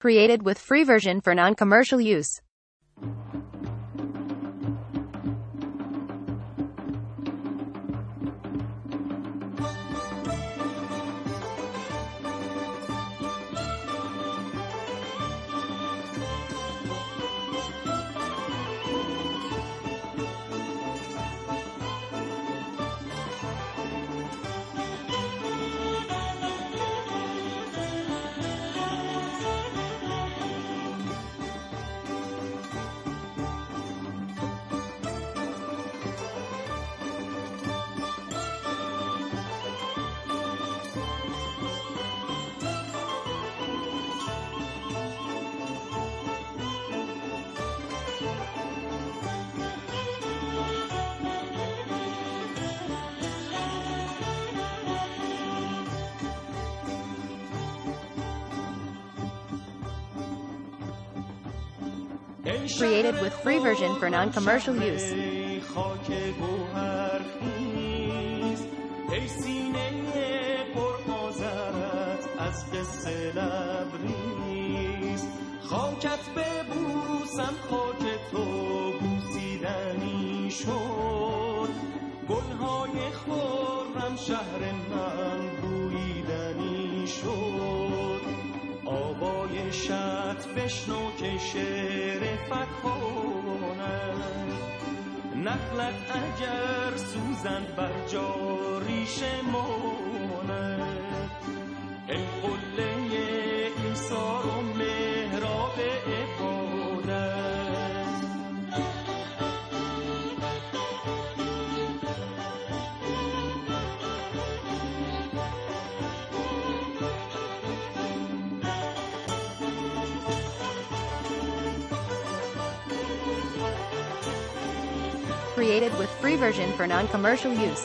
Created with free version for non-commercial use. Created with free version for non-commercial use. ای سینه پر آذرت از قصه لبریز، خاکت ببوسم خاک تو بوسیدنی شد، گلهای خرم شهر من بویدنی شد، آوای شط بشنو که شعر فکانه، نخلت اگر سوزند بر جاریش مانه، ای قله ایثار و محراب عبادت. Created with free version for non-commercial use.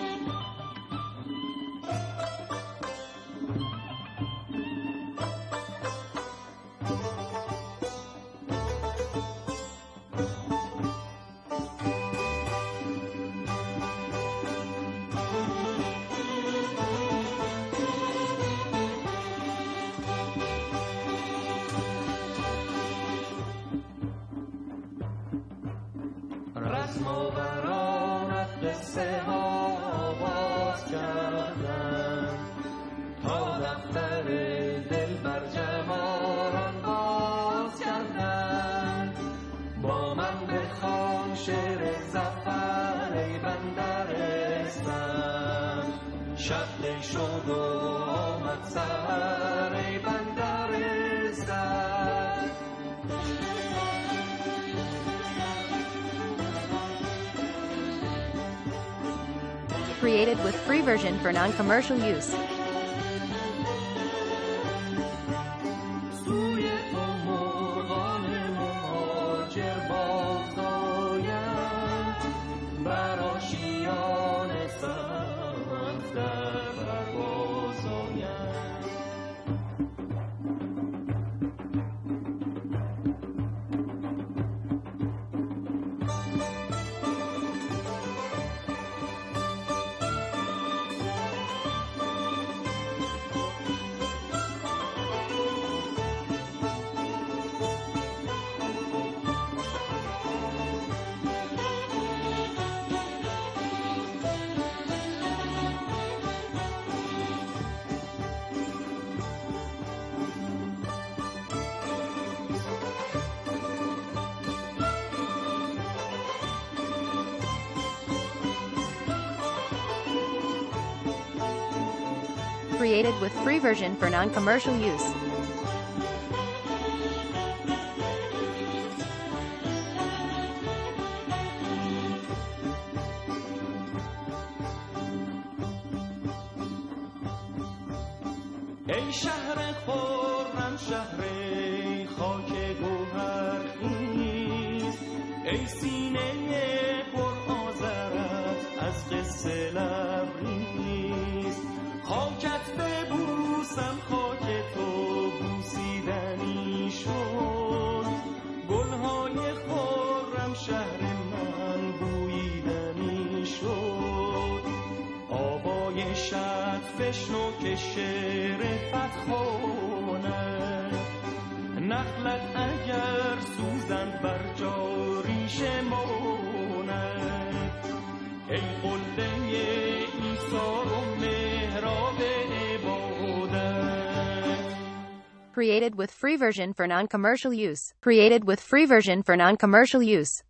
رسم و برانت قصه ها آواز کردن، تا دفتر دل بر جواران باز کردن، با من بخوان شعر ظفر ای بندرستان، شب دی شد و آمد سحر ای بندرستان. Created with free version for non-commercial use. سوی تو مرغان مهاجر بازآیند، بر آشیان سبز در پرواز آیند. Created with free version for non-commercial use. ای شهر خرم شهر خاک گوهرخیز، ای سینه پر آذرت از قصه لبریز، خاکت ببوسم خاک تو بوسیدنی شد، گلهای خرم شهر من بویدنی شد، آوای شط بشنو که شعر فتخانه، نخلت اگر سوزند بر جاریش ماند، ای قله ایثار و محراب عبادت. Created with free version for non-commercial use. Created with free version for non-commercial use.